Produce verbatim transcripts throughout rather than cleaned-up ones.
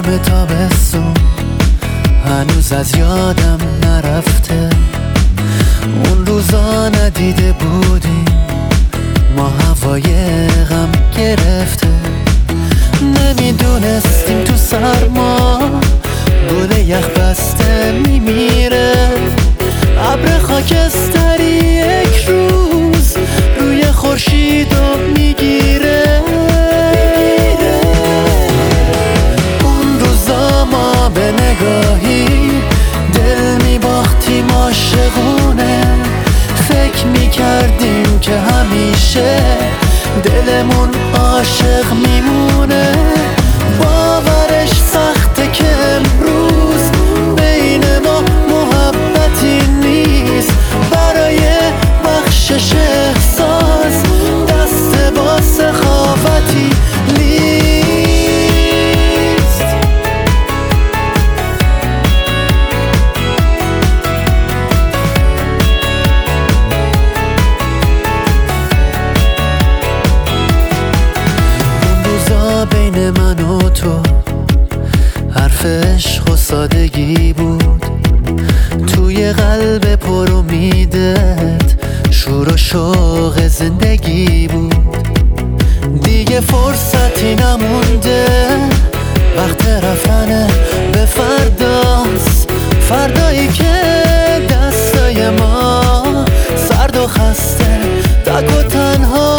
گرم تابستون هنوز از یادم نرفته. اون روزا ندیده بودیم ما هوای غم گرفته. نمیدونستیم تو سرما گل یخ بسته میمیره. ابر خاکستری یک روز روی خورشیدو میگیره. اون روزا ما به نگاهی دل میباختیم عاشقونه. فکر میکردیم که همیشه دلمون عاشق میمونه. باورش سخته که امروز بین ما محبتی نیست. برای بخشش احساس دست با سخاوتی نیست. بین من و تو حرف عشق و سادگی بود. توی قلب پر امیدت شور و شوق زندگی بود. دیگه فرصتی نمونده، وقت رفتن به فرداست. فردایی که دستای ما سرد و خسته تک و تنها.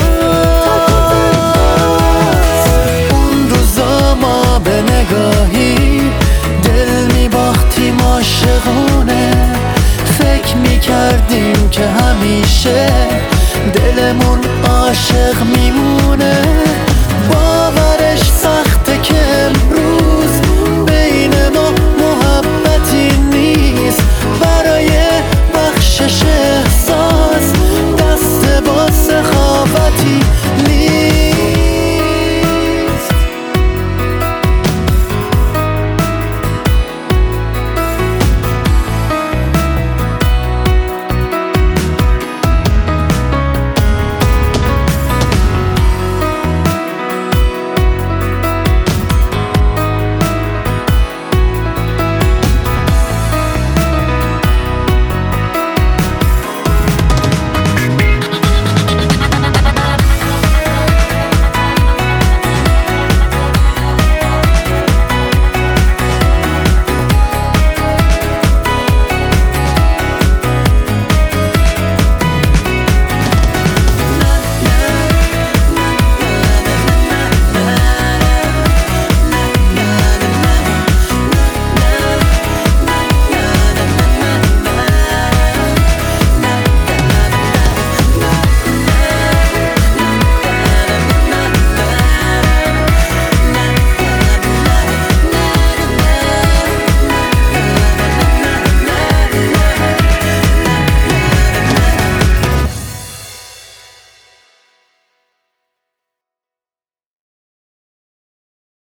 به نگاهی دل میباختیم عاشقونه. فکر میکردیم که همیشه دلمون عاشق میمونه.